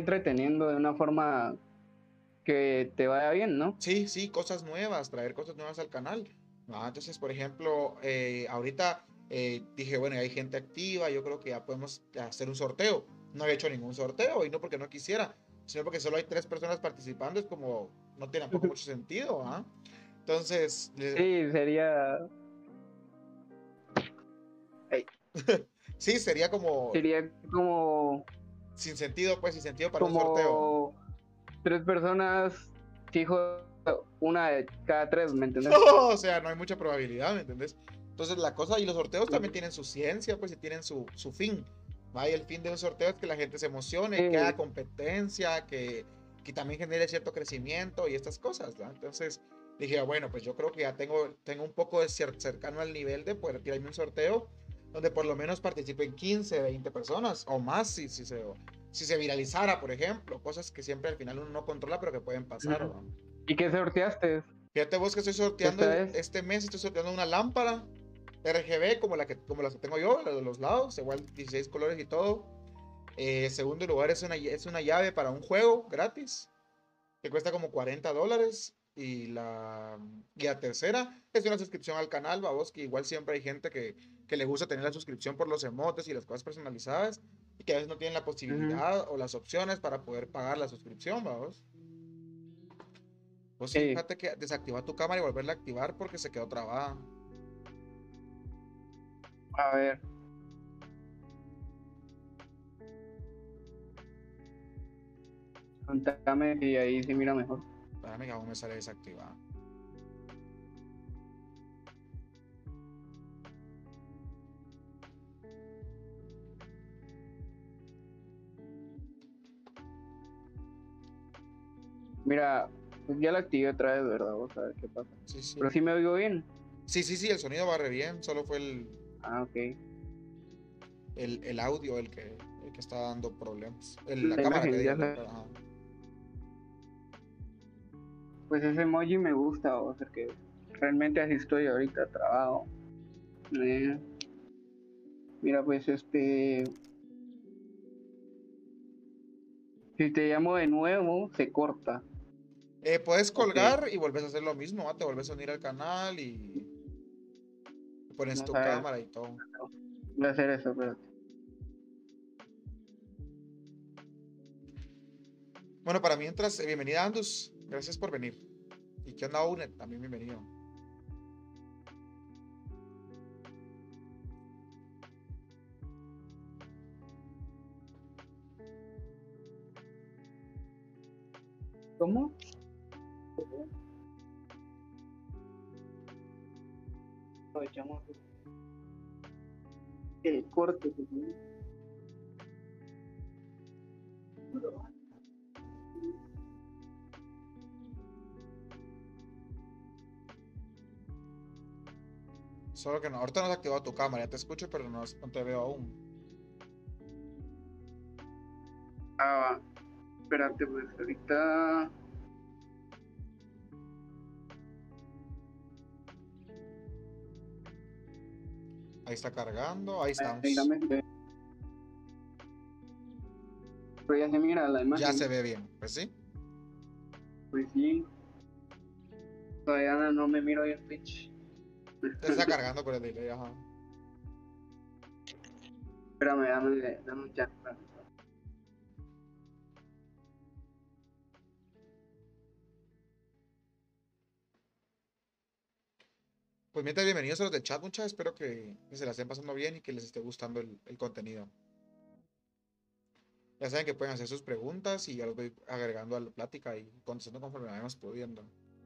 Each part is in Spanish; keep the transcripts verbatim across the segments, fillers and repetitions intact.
entreteniendo de una forma que te vaya bien, ¿no? Sí, sí, cosas nuevas, traer cosas nuevas al canal. Ah, entonces, por ejemplo, eh, ahorita eh, dije, bueno, hay gente activa, yo creo que ya podemos hacer un sorteo. No había hecho ningún sorteo y no porque no quisiera, sino porque solo hay tres personas participando, es como, no tiene tampoco mucho sentido, ¿ah? Entonces, le- Sí, sería, ay, sí, sería como sería como, sin sentido, pues, sin sentido para un sorteo. como tres personas, fijo, una de cada tres, ¿me entendés? O sea, no hay mucha probabilidad, ¿me entendés? Entonces la cosa, y los sorteos también tienen su ciencia, pues, y tienen su, su fin. ¿Va? Y el fin de un sorteo es que la gente se emocione, que haga Sí, competencia, que, que también genere cierto crecimiento y estas cosas, ¿va? Entonces dije, bueno, pues yo creo que ya tengo, tengo un poco de cer- cercano al nivel de poder tirarme un sorteo donde por lo menos participen quince, veinte personas o más si, si, se, si se viralizara, por ejemplo, cosas que siempre al final uno no controla, pero que pueden pasar, ujú. ¿va? ¿Y qué sorteaste Fíjate vos que estoy sorteando esta vez? este mes, estoy sorteando una lámpara R G B como, la que, como las que tengo yo, la de los lados, igual dieciséis colores y todo. Eh, segundo lugar es una, es una llave para un juego gratis, que cuesta como cuarenta dólares. Y la, y la tercera es una suscripción al canal, vos, que igual siempre hay gente que, que le gusta tener la suscripción por los emotes y las cosas personalizadas, y que a veces no tienen la Ujú. posibilidad o las opciones para poder pagar la suscripción, vamos. Vos Sí, fíjate que desactiva tu cámara y volverla a activar porque se quedó trabada. a ver, contame y ahí se mira mejor. Espérame que aún me sale desactivada. Mira, pues ya la activé otra vez, ¿verdad? Vamos a ver qué pasa. Sí, Pero sí. sí me oigo bien. Sí, sí, sí, el sonido va re bien. Solo fue el, Ah, ok. el, el audio el que, el que está dando problemas. El- la La cámara que imagen diga, ya la, la... ajá. Pues ese emoji me gusta, o sea que realmente así estoy ahorita, trabajo. Eh, mira, pues este, si te llamo de nuevo, se corta. Eh, puedes Ok, colgar y volvés a hacer lo mismo, ¿va? Te vuelves a unir al canal y pones vamos tu a ver, cámara y todo. voy a hacer eso, espérate. Bueno, para mientras, eh, bienvenida Andus. Gracias por venir. ¿Y qué onda, Unet? También bienvenido. ¿Cómo? Aprovechamos el corte que tiene. Solo que no, ahorita no has activado tu cámara, ya te escucho, pero no, no te veo aún. Ah, espérate, pues ahorita. Ahí está cargando, ahí Ahí estamos. dame, pero ya se mira la Ya se imagen. ve bien, pues sí. Pues sí, todavía no, no me miro bien, Twitch. Está cargando por el delay, ajá. Espérame, dame, dame un chat. Pues mientras, bienvenidos a los del chat, muchachos. Espero que, que se la estén pasando bien y que les esté gustando el, el contenido. Ya saben que pueden hacer sus preguntas y ya los voy agregando a la plática y contestando conforme vayamos pudiendo.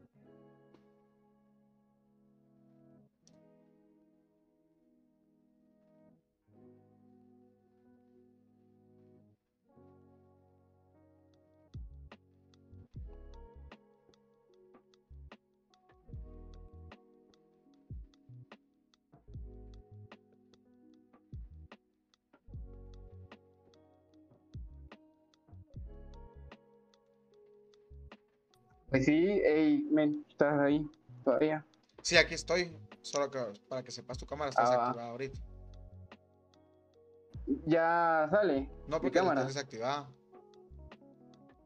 Pues sí, ey, men, estás ahí todavía. Sí, aquí estoy. Solo que para que sepas, tu cámara está Ah, va. desactivada ahorita. Ya sale No mi porque la tienes cámara. desactivada.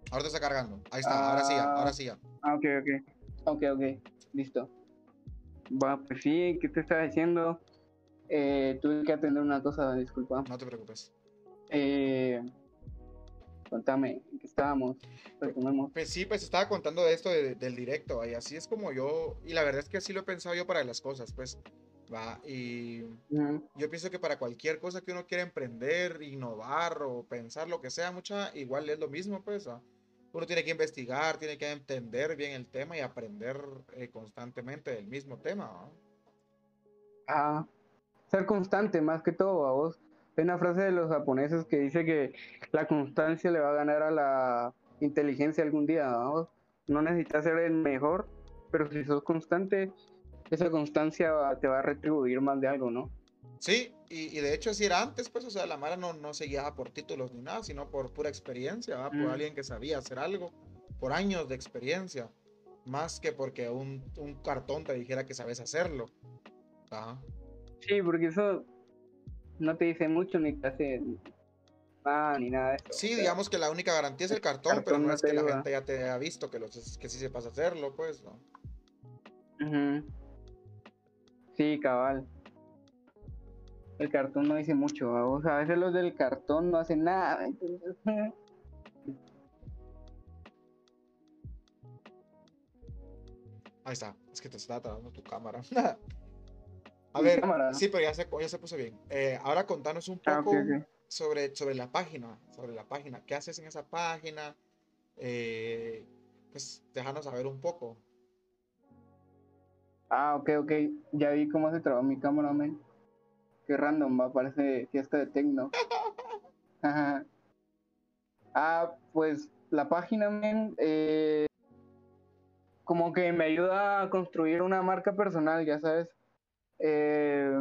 Ahora te está cargando. Ahí está, ahora sí ya, ahora Ah, sí ya. ah, ok, ok. Ok, ok. Listo. Va, pues sí, ¿qué te estaba diciendo? Eh, tuve que atender una cosa, disculpa. No te preocupes. Eh, contame, ¿en qué estábamos? Pues, Retomemos. pues sí, pues estaba contando de esto de- del directo, y así es como yo, y la verdad es que así lo he pensado yo para las cosas, pues, va, y Ujú. yo pienso que para cualquier cosa que uno quiera emprender, innovar o pensar lo que sea, mucha, igual es lo mismo, pues, ¿va? Uno tiene que investigar, tiene que entender bien el tema y aprender eh, constantemente del mismo tema, ¿va? Ah, ser constante más que todo, a vos. Hay una frase de los japoneses que dice que la constancia le va a ganar a la inteligencia algún día, vamos. No necesitas ser el mejor, pero si sos constante, esa constancia va- te va a retribuir más de algo, ¿no? Sí, y, y de hecho así era antes, pues, o sea, la Mara no, no se guiaba por títulos ni nada, sino por pura experiencia, ¿va? Por Mm. alguien que sabía hacer algo, por años de experiencia, más que porque un, un cartón te dijera que sabes hacerlo. Ajá. Sí, porque eso no te dice mucho ni te hace nada ni nada de eso. O Sí, sea, digamos que la única garantía es el el cartón, pero cartón no no es te que la ayuda. gente ya te haya visto que, los, que sí sepas hacerlo, pues, ¿no? Ujú. Sí, cabal. El cartón no dice mucho, ¿va? O sea, a veces los del cartón no hacen nada. Entonces, Ahí está, es que te está trabando tu cámara. A mi ver, cámara. sí, pero ya se, ya se puso bien. Eh, ahora contanos un Ah, ok, poco ok. sobre, sobre la página, sobre la página. ¿Qué haces en esa página? Eh, pues déjanos saber un poco. Ah, ok, ok. Ya vi cómo se trabó mi cámara, men. Qué random, va, parece fiesta de tecno. Ajá. Ah, pues la página, men, eh, como que me ayuda a construir una marca personal, ya sabes. Eh,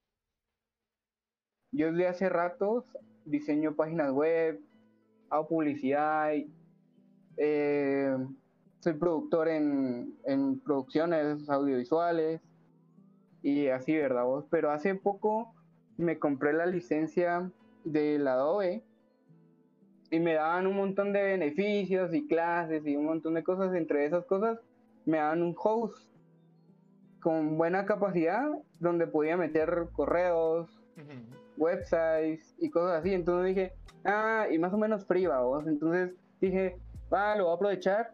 yo desde hace ratos diseño páginas web, hago publicidad, eh, soy productor en, en producciones audiovisuales y así, ¿verdad vos? Pero hace poco me compré la licencia del Adobe y me daban un montón de beneficios y clases y un montón de cosas. Entre esas cosas me daban un host con buena capacidad donde podía meter correos, Ujú. websites y cosas así. Entonces dije, ah, y más o menos free, vos. Entonces dije, va, lo voy a aprovechar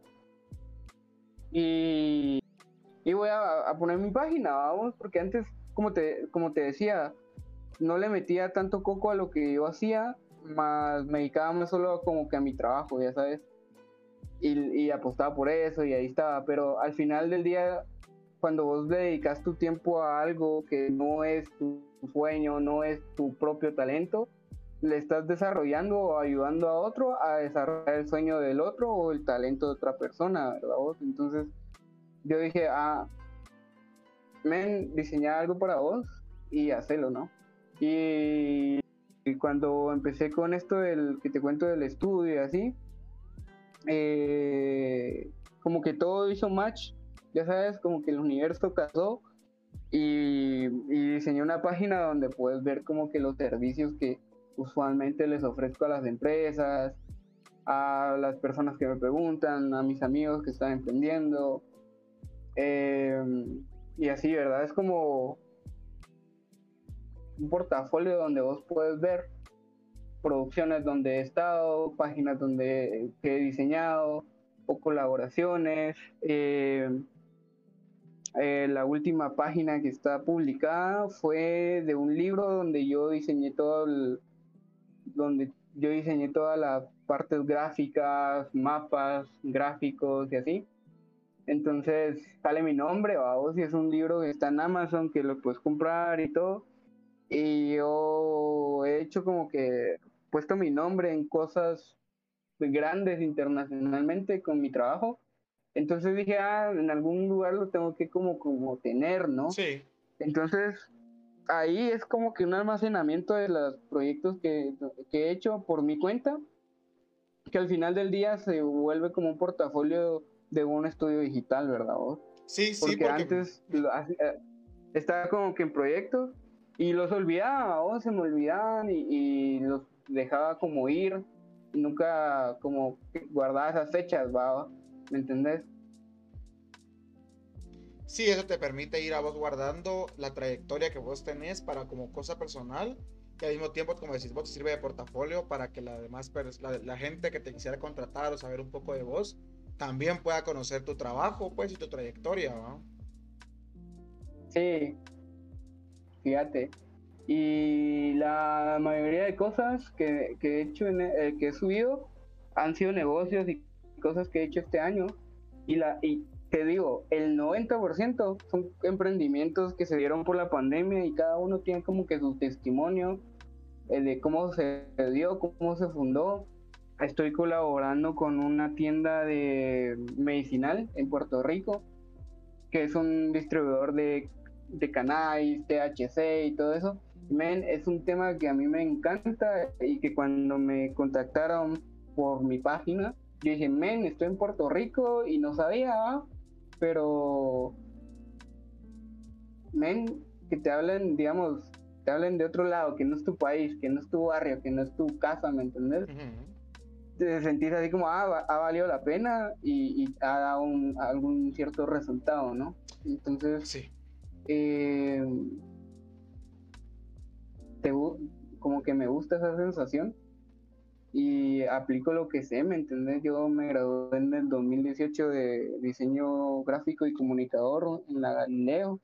y, y voy a, a poner mi página, vamos, porque antes, como te, como te decía, no le metía tanto coco a lo que yo hacía, más me dedicaba más solo como que a mi trabajo, ya sabes, y, y apostaba por eso y ahí estaba, pero al final del día, cuando vos le dedicas tu tiempo a algo que no es tu sueño, no es tu propio talento, le estás desarrollando o ayudando a otro a desarrollar el sueño del otro o el talento de otra persona, ¿verdad vos? Entonces yo dije, ah, men, diseñar algo para vos y hacerlo, ¿no? Y, y cuando empecé con esto del que te cuento del estudio y así, eh, como que todo hizo match, ya sabes, como que el universo casó y, y diseñé una página donde puedes ver como que los servicios que usualmente les ofrezco a las empresas, a las personas que me preguntan, a mis amigos que están emprendiendo, eh, y así, ¿verdad? Es como un portafolio donde vos puedes ver producciones donde he estado, páginas donde que he diseñado o colaboraciones. Eh, eh, la última página que está publicada fue de un libro donde yo diseñé todo el, donde yo diseñé todas las partes gráficas, mapas, gráficos y así. Entonces sale mi nombre, vamos, y es un libro que está en Amazon, que lo puedes comprar y todo. Y yo he hecho como que puesto mi nombre en cosas grandes internacionalmente con mi trabajo. Entonces dije, ah, en algún lugar lo tengo que como, como tener, ¿no? Sí, Entonces ahí es como que un almacenamiento de los proyectos que, que he hecho por mi cuenta, que al final del día se vuelve como un portafolio de un estudio digital, ¿verdad vos? sí, sí, Porque porque antes mi- lo hacía- estaba como que en proyectos y los olvidaba, o se me olvidaban y, y los dejaba como ir y nunca como guardaba esas fechas, ¿va? ¿Me entendés? Sí, eso te permite ir a vos guardando la trayectoria que vos tenés para como cosa personal y al mismo tiempo, como decís vos, te sirve de portafolio para que la demás la, la gente que te quisiera contratar o saber un poco de vos también pueda conocer tu trabajo, pues, y tu trayectoria, ¿no? Sí, fíjate. Y la mayoría de cosas que, que he hecho, en, eh, que he subido, han sido negocios y cosas que he hecho este año. Y, la, y te digo, el noventa por ciento son emprendimientos que se dieron por la pandemia y cada uno tiene como que su testimonio eh, de cómo se dio, cómo se fundó. Estoy colaborando con una tienda de medicinal en Puerto Rico, que es un distribuidor de, de cannabis, T H C y todo eso. Men, es un tema que a mí me encanta y que cuando me contactaron por mi página, yo dije, men, estoy en Puerto Rico y no sabía, ¿va? Pero, men, que te hablen, digamos, te hablen de otro lado, que no es tu país, que no es tu barrio, que no es tu casa, ¿me entendés? Uh-huh. Te sentís así como, ah, ha valido la pena y, y ha dado un, algún cierto resultado, ¿no? Entonces, Sí. eh, te, como que me gusta esa sensación y aplico lo que sé, ¿me entendés? Yo me gradué en el dos mil dieciocho de diseño gráfico y comunicador en la Galileo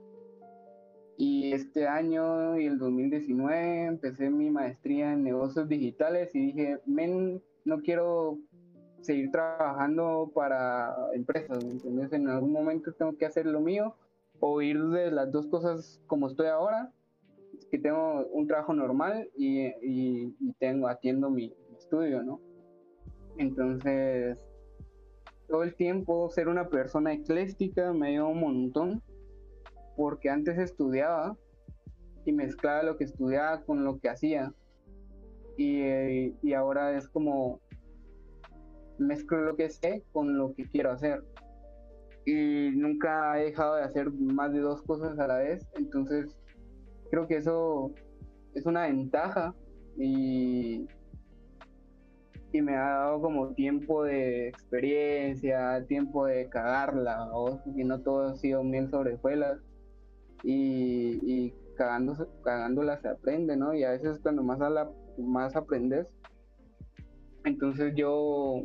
y este año y el dos mil diecinueve empecé mi maestría en negocios digitales y dije, men, no quiero seguir trabajando para empresas, ¿me entiendes? En algún momento tengo que hacer lo mío o ir de las dos cosas como estoy ahora, que tengo un trabajo normal y, y, y tengo, atiendo mi, mi estudio, ¿no? Entonces, todo el tiempo ser una persona ecléctica me ayuda un montón, porque antes estudiaba y mezclaba lo que estudiaba con lo que hacía, y, eh, y ahora es como mezclo lo que sé con lo que quiero hacer. Y nunca he dejado de hacer más de dos cosas a la vez, entonces creo que eso es una ventaja y, y me ha dado como tiempo de experiencia, tiempo de cagarla, o si no todo ha sido mil sobre hojuelas y, y cagándose, cagándola se aprende, ¿no? Y a veces cuando más, a la, más aprendes, entonces yo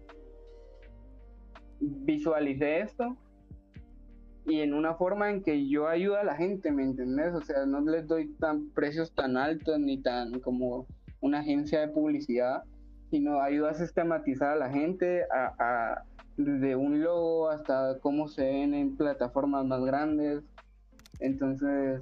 visualicé esto y en una forma en que yo ayudo a la gente, ¿me entendés? O sea, no les doy tan precios tan altos ni tan como una agencia de publicidad, sino ayudo a sistematizar a la gente, a, a desde un logo hasta cómo se ven en plataformas más grandes. Entonces,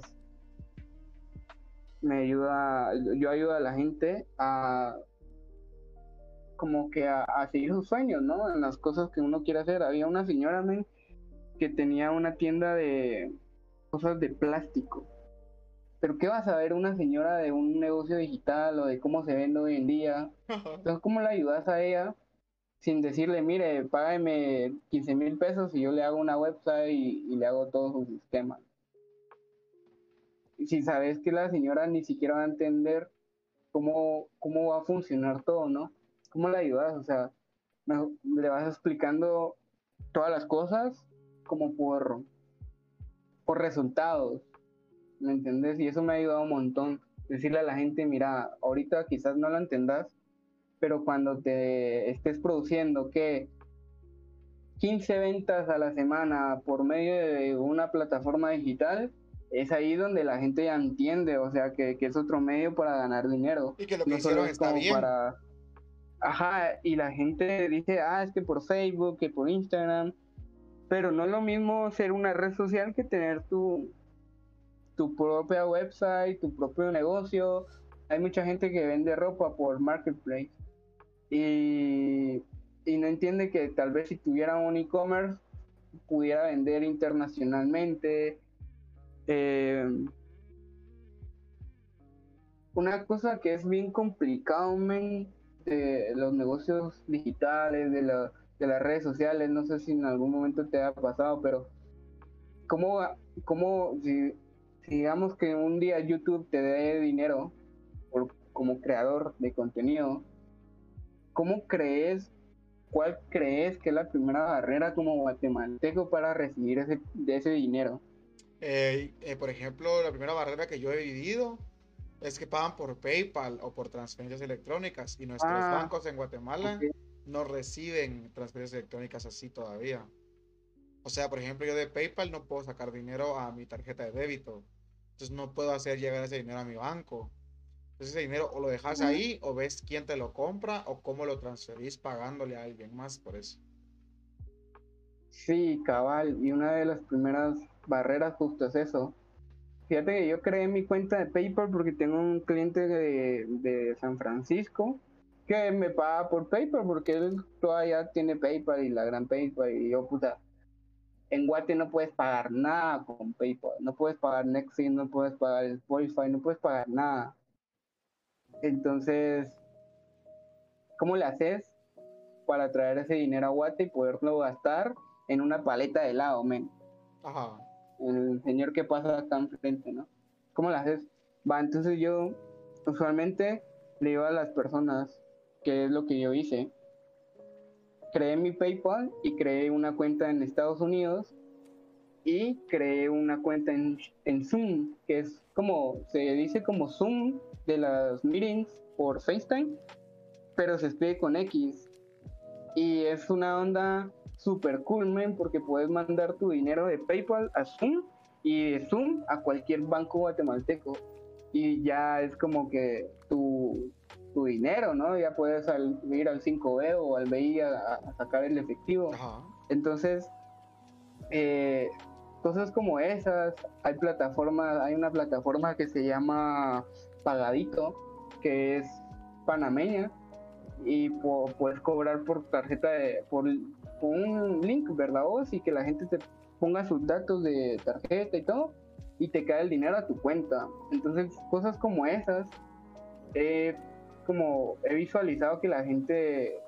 me ayuda, yo ayudo a la gente a como que a, a seguir sus sueños, ¿no? En las cosas que uno quiere hacer. Había una señora, men, que tenía una tienda de cosas de plástico. Pero ¿qué vas a ver una señora de un negocio digital o de cómo se vende hoy en día? Entonces, ¿cómo le ayudas a ella sin decirle, mire, págame quince mil pesos y yo le hago una website y, y le hago todo su sistema? Y si sabes que la señora ni siquiera va a entender cómo, cómo va a funcionar todo, ¿no? ¿Cómo le ayudas? O sea, me, le vas explicando todas las cosas como por, por resultados, ¿me entendés? Y eso me ha ayudado un montón. Decirle a la gente, mira, ahorita quizás no lo entendas, pero cuando te estés produciendo que quince ventas a la semana por medio de una plataforma digital, es ahí donde la gente ya entiende, o sea, que, que es otro medio para ganar dinero. Y que lo que No solo hicieron es está como bien. para... Ajá, y la gente dice, ah, es que por Facebook, que por Instagram, pero no es lo mismo ser una red social que tener tu, tu propia website, tu propio negocio. Hay mucha gente que vende ropa por Marketplace y, y no entiende que tal vez si tuviera un e-commerce pudiera vender internacionalmente. Eh, una cosa que es bien complicado, men, de los negocios digitales, de, la, de las redes sociales, no sé si en algún momento te ha pasado, pero ¿cómo, cómo si, si digamos que un día YouTube te dé dinero por, como creador de contenido, ¿cómo crees, cuál crees que es la primera barrera como guatemalteco para recibir ese, de ese dinero? Eh, eh, por ejemplo, la primera barrera que yo he vivido es que pagan por PayPal o por transferencias electrónicas y nuestros Ah, bancos en ok. Guatemala no reciben transferencias electrónicas así todavía. O sea, por ejemplo, yo de PayPal no puedo sacar dinero a mi tarjeta de débito. Entonces no puedo hacer llegar ese dinero a mi banco. Entonces ese dinero o lo dejas Mm, ahí o ves quién te lo compra o cómo lo transferís pagándole a alguien más por eso. sí, cabal, y una de las primeras barreras justo es eso. Fíjate que yo creé mi cuenta de PayPal porque tengo un cliente de, de San Francisco que me paga por PayPal porque él todavía tiene PayPal y la gran PayPal y yo, puta, en Guate no puedes pagar nada con PayPal, no puedes pagar Nexi, no puedes pagar Spotify, no puedes pagar nada. Entonces, ¿cómo le haces para traer ese dinero a Guate y poderlo gastar en una paleta de helado, men? Ajá. El señor que pasa acá enfrente, ¿no? ¿Cómo lo haces? Va, entonces yo usualmente le digo a las personas qué es lo que yo hice. Creé mi PayPal y creé una cuenta en Estados Unidos y creé una cuenta en, en Zoom, que es como, se dice como Zoom de las meetings por FaceTime, pero se escribe con X. Y es una onda super cool, man, porque puedes mandar tu dinero de PayPal a Zoom y de Zoom a cualquier banco guatemalteco. Y ya es como que tu, tu dinero, ¿no? Ya puedes al, ir al cinco B o al B I a, a sacar el efectivo. Ajá. Entonces, eh, cosas como esas, hay plataformas, hay una plataforma que se llama Pagadito, que es panameña, y po puedes cobrar por tarjeta de, por, por un link, ¿verdad vos? Y que la gente te ponga sus datos de tarjeta y todo, y te cae el dinero a tu cuenta. Entonces, cosas como esas, eh, como he visualizado que la gente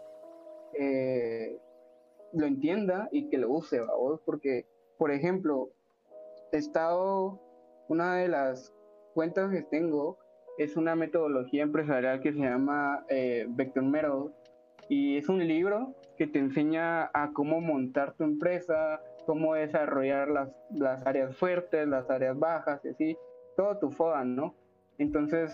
eh, lo entienda y que lo use, ¿va vos? Porque, por ejemplo, he estado, una de las cuentas que tengo es una metodología empresarial que se llama eh, Vector Method, y es un libro que te enseña a cómo montar tu empresa, cómo desarrollar las, las áreas fuertes, las áreas bajas, y así, todo tu FODA, ¿no? Entonces,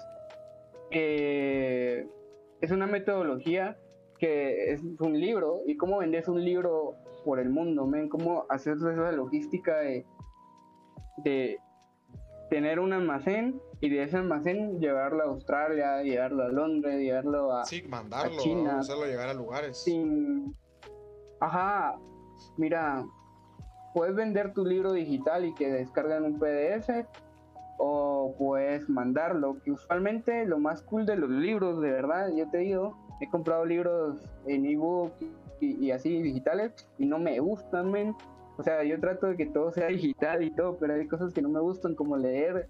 eh, es una metodología que es un libro, y cómo vendes un libro por el mundo, ¿men? Cómo hacer esa logística de, de tener un almacén y de ese almacén llevarlo a Australia, llevarlo a Londres, llevarlo a, Sí, a mandarlo, ¿no? China, Hacerlo llegar a lugares. sin... Ajá, mira, puedes vender tu libro digital y que descarguen un P D F o puedes mandarlo, que usualmente lo más cool de los libros, de verdad, yo te digo, he comprado libros en ebook y, y así digitales y no me gustan, men. O sea, yo trato de que todo sea digital y todo, pero hay cosas que no me gustan, como leer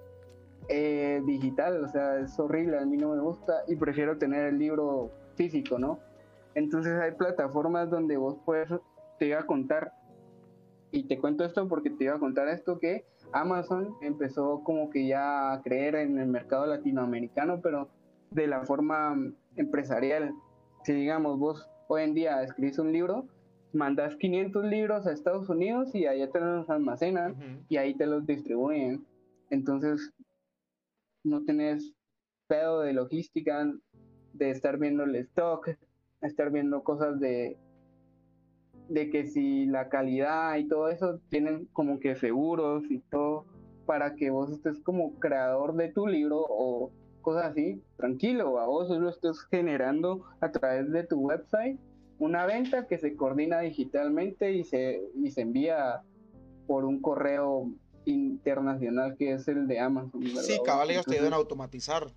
eh, digital, o sea, es horrible, a mí no me gusta y prefiero tener el libro físico, ¿no? Entonces hay plataformas donde vos puedes, te iba a contar, y te cuento esto porque te iba a contar esto, que Amazon empezó como que ya a creer en el mercado latinoamericano, pero de la forma empresarial. Si digamos vos hoy en día escribís un libro, mandas quinientos libros a Estados Unidos y allá te los almacenan Ujú. y ahí te los distribuyen. Entonces no tenés pedo de logística, de estar viendo el stock, estar viendo cosas de, de que si la calidad y todo eso tienen como que seguros y todo para que vos estés como creador de tu libro o cosas así, tranquilo, a vos lo estés generando a través de tu website, una venta que se coordina digitalmente y se, y se envía por un correo internacional que es el de Amazon, ¿verdad Sí, vos? cabal, ellos te ayudan a Entonces, automatizar.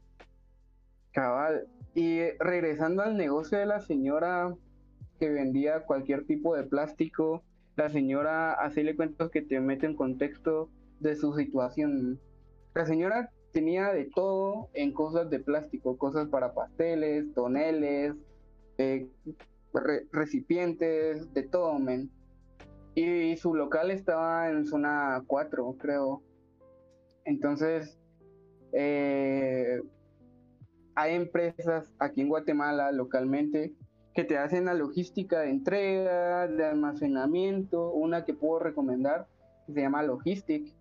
cabal. Y regresando al negocio de la señora que vendía cualquier tipo de plástico, la señora, así le cuento que te mete en contexto de su situación. La señora tenía de todo en cosas de plástico, cosas para pasteles, toneles, eh, re- recipientes, de todo, men. Y su local estaba en zona cuatro, creo. Entonces, eh, hay empresas aquí en Guatemala localmente que te hacen la logística de entrega, de almacenamiento. Una que puedo recomendar que se llama Logistic,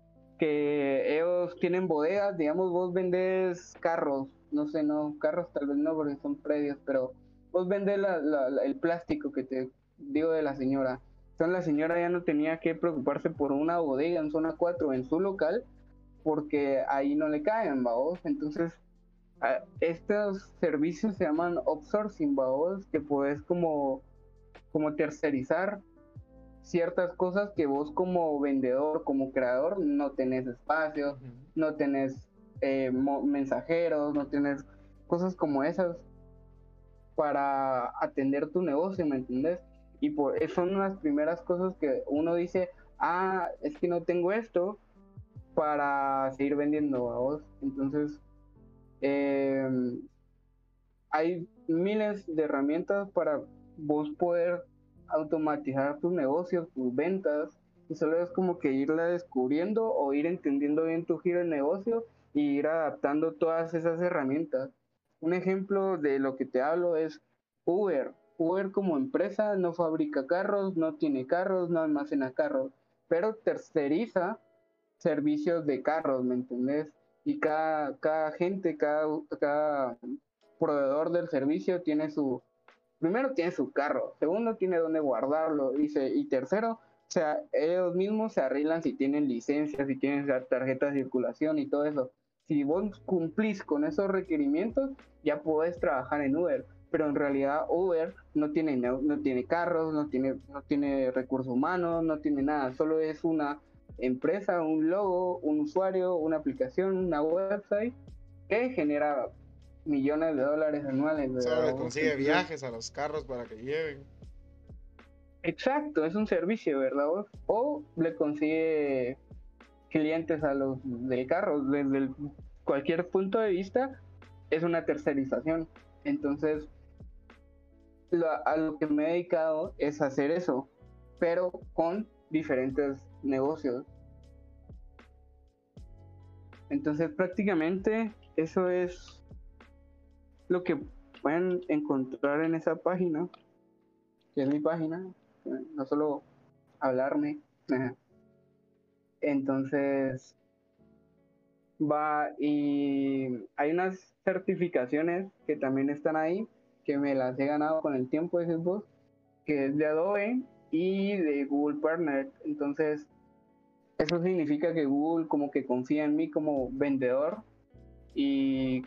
que ellos tienen bodegas. Digamos, vos vendés carros, no sé, no, carros tal vez no porque son predios, pero vos vendés la, la, la, el plástico que te digo de la señora. Entonces la señora ya no tenía que preocuparse por una bodega en zona cuatro en su local, porque ahí no le caen, ¿vaos? Entonces, a, estos servicios se llaman outsourcing, ¿vaos? Que puedes como, como tercerizar ciertas cosas que vos como vendedor, como creador, no tenés espacio, uh-huh. no tenés eh, mensajeros, no tenés cosas como esas para atender tu negocio, ¿me entendés? Y por eso son las primeras cosas que uno dice, ah, es que no tengo esto para seguir vendiendo a vos. Entonces, eh, hay miles de herramientas para vos poder automatizar tus negocios, tus ventas, y solo es como que irla descubriendo o ir entendiendo bien tu giro de negocio y ir adaptando todas esas herramientas. Un ejemplo de lo que te hablo es Uber. Uber como empresa no fabrica carros, no tiene carros, no almacena carros, pero terceriza servicios de carros, ¿me entendés? Y cada, cada gente, cada, cada proveedor del servicio tiene su, primero tiene su carro, segundo tiene dónde guardarlo, y, se, y tercero, o sea, ellos mismos se arreglan si tienen licencias, si tienen tarjeta de circulación y todo eso. Si vos cumplís con esos requerimientos, ya podés trabajar en Uber, pero en realidad Uber no tiene, no, no tiene carros, no tiene, no tiene recursos humanos, no tiene nada, solo es una empresa, un logo, un usuario, una aplicación, una website que genera millones de dólares anuales. Solo le consigue Entonces, viajes a los carros para que lleven. Exacto, es un servicio, ¿verdad vos? O le consigue clientes a los del carro. Desde el, cualquier punto de vista es una tercerización. Entonces, lo, a lo que me he dedicado es hacer eso, pero con diferentes negocios. Entonces, prácticamente eso es lo que pueden encontrar en esa página, que es mi página, no solo hablarme. Entonces, va, y hay unas certificaciones que también están ahí, que me las he ganado con el tiempo, dices vos, que es de Adobe y de Google Partner. Entonces, eso significa que Google como que confía en mí como vendedor y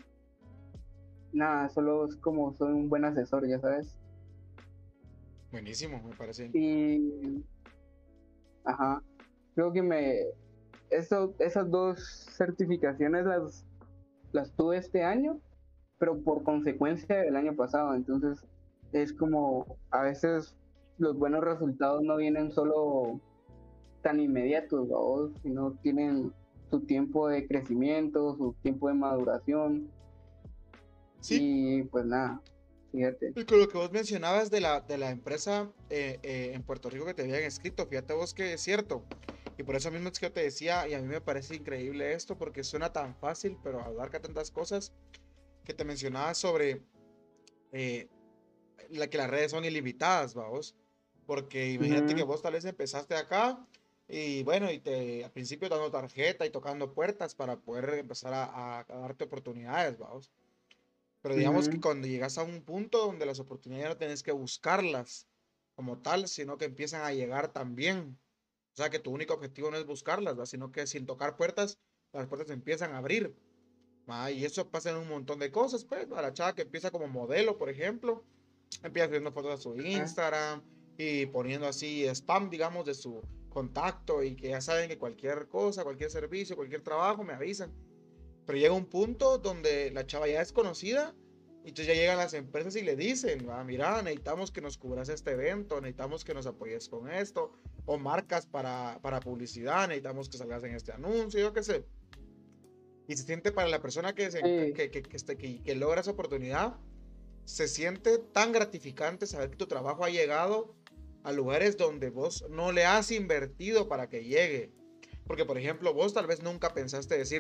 nada, solo es como soy un buen asesor, ya sabes. Buenísimo, me parece. Y ajá, creo que me eso, esas dos certificaciones las las tuve este año, pero por consecuencia del año pasado. Entonces es como a veces los buenos resultados no vienen solo tan inmediatos, ¿no? Sino tienen su tiempo de crecimiento, su tiempo de maduración. Sí. Y pues nada, fíjate. Y con lo que vos mencionabas de la, de la empresa eh, eh, en Puerto Rico que te habían escrito, fíjate vos que es cierto. Y por eso mismo es que yo te decía, y a mí me parece increíble esto, porque suena tan fácil, pero abarca tantas cosas, que te mencionaba sobre eh, la, que las redes son ilimitadas, vamos. Porque imagínate uh-huh. que vos tal vez empezaste acá, y bueno, y te al principio dando tarjeta y tocando puertas para poder empezar a, a, a darte oportunidades, vamos. Pero digamos uh-huh. que cuando llegas a un punto donde las oportunidades no tienes que buscarlas como tal, sino que empiezan a llegar también. O sea, que tu único objetivo no es buscarlas, ¿va? Sino que sin tocar puertas, las puertas se empiezan a abrir. ¿Va? Y eso pasa en un montón de cosas, pues. ¿Va? La chava que empieza como modelo, por ejemplo, empieza subiendo fotos a su Instagram y poniendo así spam, digamos, de su contacto y que ya saben que cualquier cosa, cualquier servicio, cualquier trabajo, me avisan. Pero llega un punto donde la chava ya es conocida y entonces ya llegan las empresas y le dicen, ah, mira, necesitamos que nos cubras este evento, necesitamos que nos apoyes con esto, o marcas para, para publicidad, necesitamos que salgas en este anuncio, yo qué sé. Y se siente para la persona que, se, sí. que, que, que, que, que, que logra esa oportunidad, se siente tan gratificante saber que tu trabajo ha llegado a lugares donde vos no le has invertido para que llegue. Porque, por ejemplo, vos tal vez nunca pensaste decir,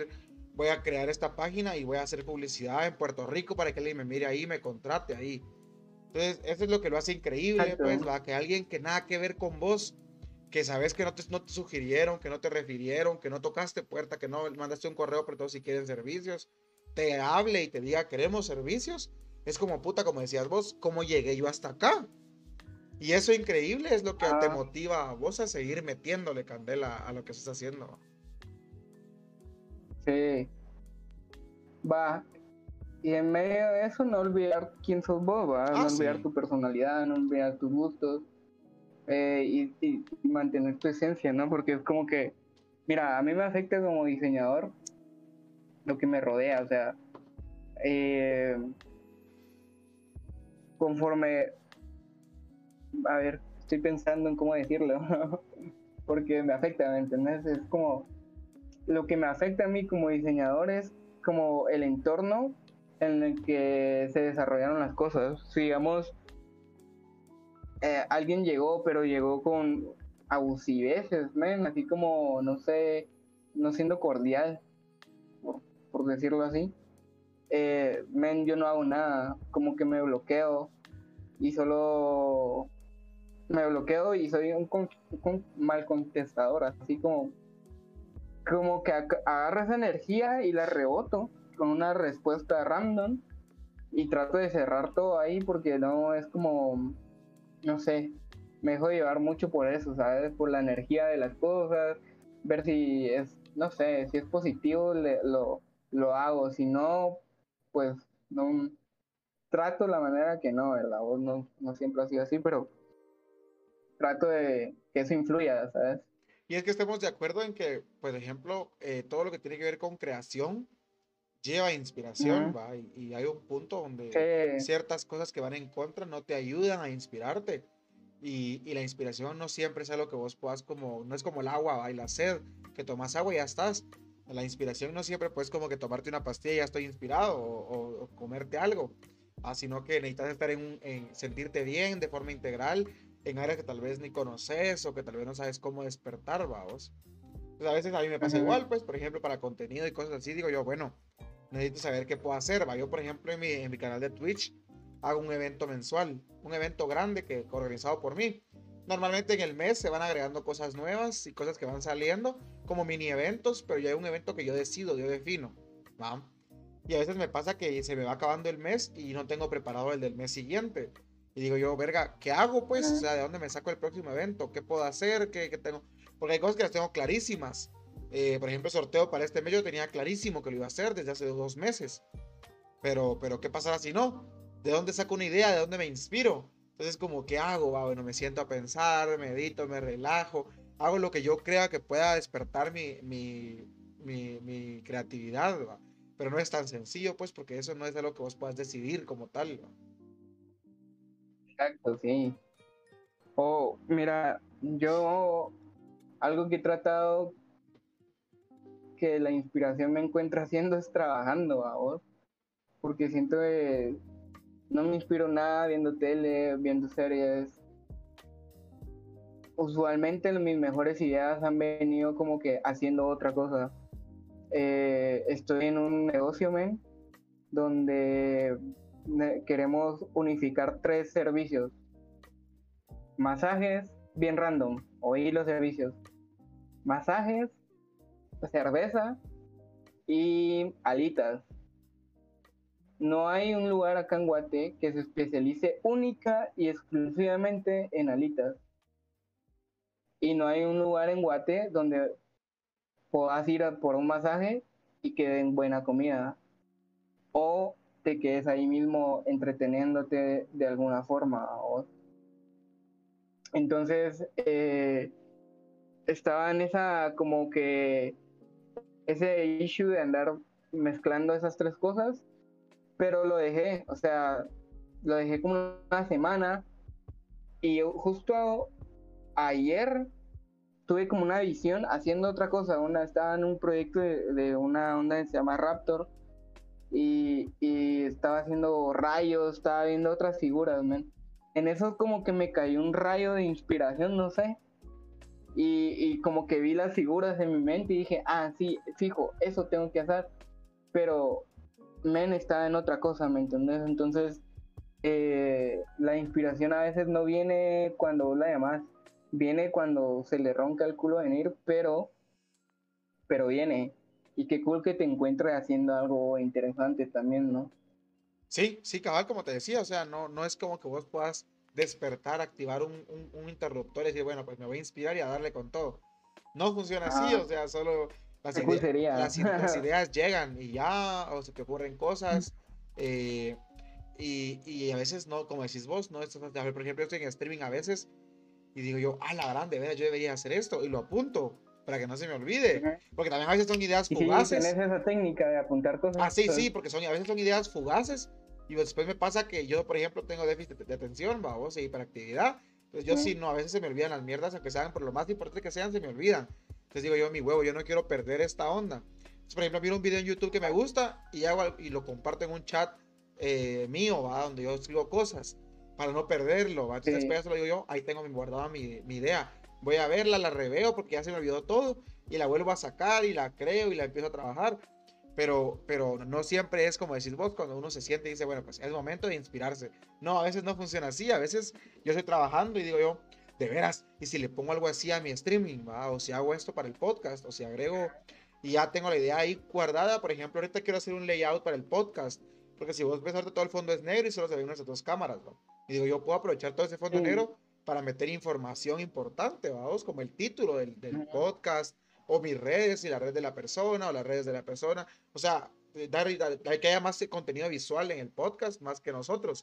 voy a crear esta página y voy a hacer publicidad en Puerto Rico para que alguien me mire ahí, me contrate ahí. Entonces, eso es lo que lo hace increíble, Exacto. pues, va, que alguien que nada que ver con vos, que sabes que no te, no te sugirieron, que no te refirieron, que no tocaste puerta, que no mandaste un correo, pero todos si quieren servicios, te hable y te diga, queremos servicios, es como puta, como decías vos, ¿cómo llegué yo hasta acá? Y eso increíble es lo que te Ah, motiva a vos a seguir metiéndole candela a lo que estás haciendo. sí. Va. Y en medio de eso, no olvidar quién sos vos, ¿va? Ah, No olvidar sí. tu personalidad, no olvidar tus gustos, eh, y, y- y mantener tu esencia, ¿no? Porque es como que, mira, a mí me afecta como diseñador lo que me rodea, o sea, eh, conforme, a ver, estoy pensando en cómo decirlo, porque me afecta, ¿me entendés? Es como, lo que me afecta a mí como diseñador es como el entorno en el que se desarrollaron las cosas. Si digamos, eh, alguien llegó, pero llegó con abusiveces, men, así como, no sé, no siendo cordial, por, por decirlo así. Eh, men, yo no hago nada, como que me bloqueo y solo me bloqueo y soy un, con, un mal contestador, así como, como que agarro esa energía y la reboto con una respuesta random y trato de cerrar todo ahí porque no es como, no sé, me dejo llevar mucho por eso, ¿sabes? Por la energía de las cosas, ver si es, no sé, si es positivo le, lo, lo hago, si no, pues no trato la manera que no, ¿verdad? Vos no, no siempre ha sido así, pero trato de que eso influya, ¿sabes? Y es que estemos de acuerdo en que, por ejemplo, eh, todo lo que tiene que ver con creación lleva inspiración, Ujú. ¿va? Y, y hay un punto Sí, donde ciertas cosas que van en contra no te ayudan a inspirarte. Y, y la inspiración no siempre es algo que vos puedas como, no es como el agua, ¿va? Y la sed, que tomas agua y ya estás. La inspiración no siempre puedes como que tomarte una pastilla y ya estoy inspirado o, o- o comerte algo, ah, sino que necesitas estar en, un- en sentirte bien de forma integral en áreas que tal vez ni conoces o que tal vez no sabes cómo despertar, vamos. Entonces, a veces a mí me pasa ujú, igual, pues, por ejemplo, para contenido y cosas así, digo yo, bueno, necesito saber qué puedo hacer, va. Yo, por ejemplo, en mi, en mi canal de Twitch hago un evento mensual, un evento grande que organizado por mí. Normalmente en el mes se van agregando cosas nuevas y cosas que van saliendo como mini eventos, pero ya hay un evento que yo decido, yo defino, ¿va? Y a veces me pasa que se me va acabando el mes y no tengo preparado el del mes siguiente. Y digo yo, verga, ¿qué hago pues? O ujú. sea, ¿de dónde me saco el próximo evento? ¿Qué puedo hacer? ¿Qué, qué tengo? Porque hay cosas que las tengo clarísimas. Eh, por ejemplo, sorteo para este mes yo tenía clarísimo que lo iba a hacer desde hace dos meses. Pero, pero ¿qué pasará si no? ¿De dónde saco una idea? ¿De dónde me inspiro? Entonces, como, ¿qué hago? Va, bueno, me siento a pensar, medito, me relajo, hago lo que yo crea que pueda despertar mi, mi, mi, mi creatividad, ¿va? Pero no es tan sencillo, pues, porque eso no es algo que vos puedas decidir como tal, ¿va? Exacto, sí. O, mira, yo algo que he tratado que la inspiración me encuentra haciendo es trabajando, ¿va vos? Porque siento que no me inspiro nada viendo tele, viendo series. Usualmente mis mejores ideas han venido como que haciendo otra cosa. Eh, estoy en un negocio, men, donde queremos unificar tres servicios. Masajes, bien random, oí los servicios. Masajes, cerveza y alitas. No hay un lugar acá en Guate que se especialice única y exclusivamente en alitas. Y no hay un lugar en Guate donde puedas ir a por un masaje y que den buena comida. O te quedes ahí mismo entreteniéndote de alguna forma. ¿O? Entonces, eh, estaba en esa como que ese issue de andar mezclando esas tres cosas, pero lo dejé, o sea, lo dejé como una semana y justo ayer tuve como una visión haciendo otra cosa, una, estaba en un proyecto de, de una onda que se llama Raptor y, y estaba haciendo rayos, estaba viendo otras figuras, man. En eso como que me cayó un rayo de inspiración, no sé, y, y como que vi las figuras en mi mente y dije, ah, sí, fijo, eso tengo que hacer. pero men está en otra cosa, ¿me entendés? Entonces, eh, la inspiración a veces no viene cuando vos la llamás, viene cuando se le ronca el culo venir, pero, pero viene. Y qué cool que te encuentres haciendo algo interesante también, ¿no? Sí, sí, cabal, como te decía, o sea, no, no es como que vos puedas despertar, activar un, un, un interruptor y decir, bueno, pues me voy a inspirar y a darle con todo. No funciona así, Ah, o sea, solo las, qué cool ide- sería. las, i- las ideas llegan y ya, o se te ocurren cosas, eh, y, y a veces no, como decís vos, no, esto, por ejemplo, yo estoy en streaming a veces y digo yo, ah, la grande, vea, yo debería hacer esto, y lo apunto para que no se me olvide, Ujú. porque también a veces son ideas Y si tenés fugaces. esa técnica de apuntar Ah, cosas, sí, sí, porque son, a veces son ideas fugaces y después me pasa que yo, por ejemplo, tengo déficit de, de atención, vamos, y hiperactividad. Entonces yo sí, ujú, no, a veces se me olvidan las mierdas, aunque sean por lo más importante que sean, se me olvidan. Entonces digo yo, mi huevo, yo no quiero perder esta onda. Entonces, por ejemplo, miro un video en YouTube que me gusta y, hago, al- y lo comparto en un chat eh, mío, ¿va? Donde yo escribo cosas para no perderlo, ¿va? Entonces sí, después ya se lo digo yo, ahí tengo mi guardada mi, mi idea. Voy a verla, la reveo porque ya se me olvidó todo y la vuelvo a sacar y la creo y la empiezo a trabajar. Pero, pero no siempre es como decís vos, cuando uno se siente y dice, bueno, pues es momento de inspirarse. No, a veces no funciona así, a veces yo estoy trabajando y digo yo, de veras, y si le pongo algo así a mi streaming, ¿va? O si hago esto para el podcast, o si agrego, y ya tengo la idea ahí guardada, por ejemplo, ahorita quiero hacer un layout para el podcast, porque si vos ves ahorita todo el fondo es negro y solo se ven nuestras dos cámaras, ¿va? Y digo, yo puedo aprovechar todo ese fondo sí, negro para meter información importante, vamos, como el título del, del ujú, podcast, o mis redes y la red de la persona, o las redes de la persona. O sea, dar, dar, dar que haya más contenido visual en el podcast, más que nosotros.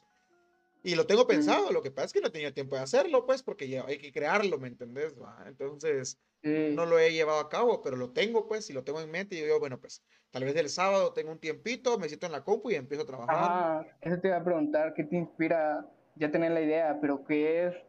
Y lo tengo ujú, pensado, lo que pasa es que no he tenido tiempo de hacerlo, pues, porque ya hay que crearlo, ¿me entendés? ¿Va? Entonces, no sí. lo he llevado a cabo, pero lo tengo, pues, y lo tengo en mente. Y digo, yo, bueno, pues, tal vez el sábado tengo un tiempito, me siento en la compu y empiezo a trabajar. Ajá, eso te iba a preguntar, ¿qué te inspira? Ya tenés la idea, pero ¿qué es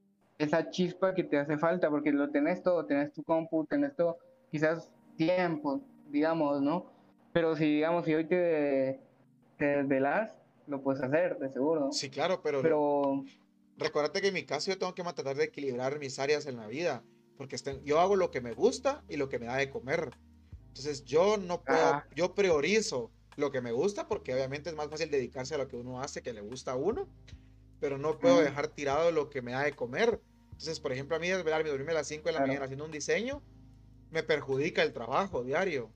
esa chispa que te hace falta? Porque lo tenés todo, tenés tu compu, tenés todo, quizás tiempo, digamos, ¿no? Pero si, digamos, si hoy te, te desvelas, lo puedes hacer, de seguro. Sí, claro, pero Pero, recuérdate que en mi caso yo tengo que tratar de equilibrar mis áreas en la vida, porque estén, yo hago lo que me gusta y lo que me da de comer. Entonces yo no puedo, ajá, yo priorizo lo que me gusta porque obviamente es más fácil dedicarse a lo que uno hace que le gusta a uno, pero no puedo ujú, dejar tirado lo que me da de comer. Entonces, por ejemplo, a mí desvelarme y dormirme a las cinco de la mañana claro. haciendo un diseño me perjudica el trabajo diario.